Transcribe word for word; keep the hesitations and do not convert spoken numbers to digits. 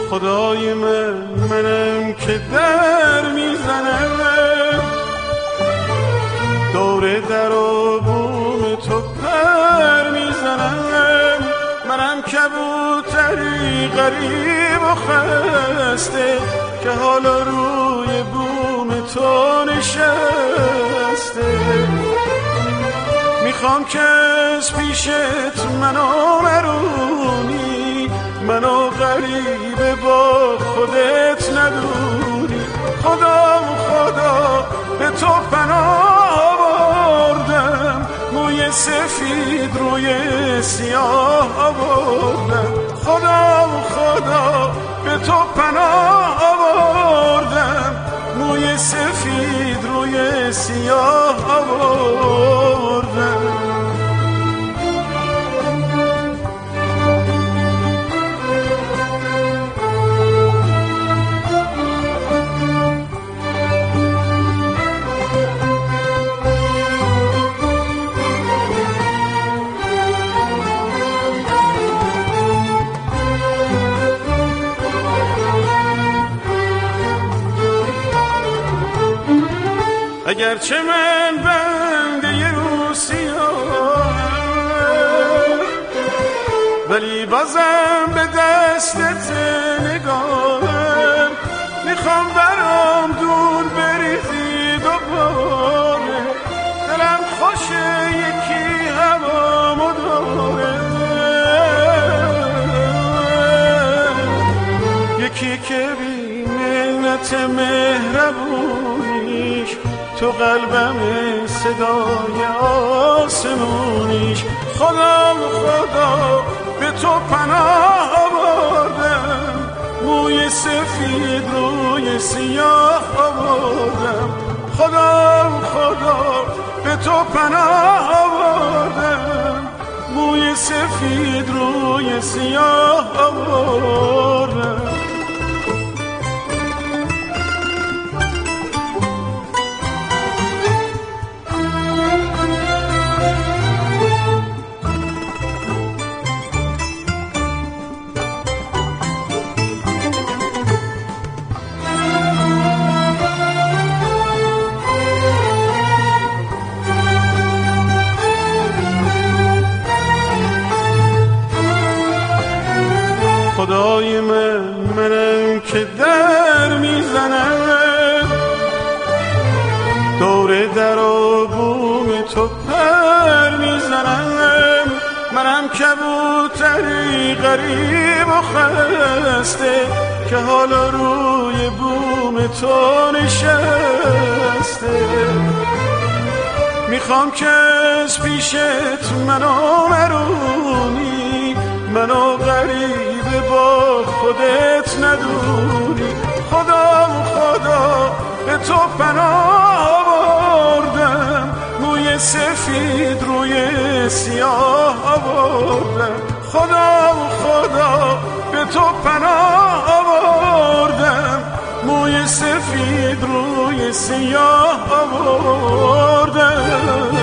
خدای من منم که در میزنم، دور در و بوم تو پر میزنم. منم کبوتری غریب و خسته که حالا روی بوم تو نشسته. میخوام که از پیشت منو نرونی، منو غریبه با خودت ندونی. خدا و خدا به تو پناه آوردم، موی سفید روی سیاه آوردم. خدا و خدا به تو پناه آوردم، موی سفید روی سیاه آوردم. اگرچه من بنده روسیاهم، ولی بازم به دستت نگاهم. میخوام برام دور بریزی دوباره، دلم خوشه یکی هوامو داره، یکی که بی منت مهربونیش تو قلبم صدای آسمونیش. خدا و خدا به تو پناه آوردم، موی سفید روی سیاه آوردم. خدا و خدا به تو پناه آوردم، موی سفید روی سیاه آوردم. خدای من منم که در میزنم، دور در و بوم تو پر میزنم. منم کبوتری غریب و خسته که حالا روی بوم تو نشسته. میخوام که از پیشت منو نرونی، منو غریبه با خودت ندونی. خدا و خدا به تو پناه آوردم، موی سفید روی سیاه آوردم. خدا و خدا به تو پناه آوردم، موی سفید روی سیاه آوردم.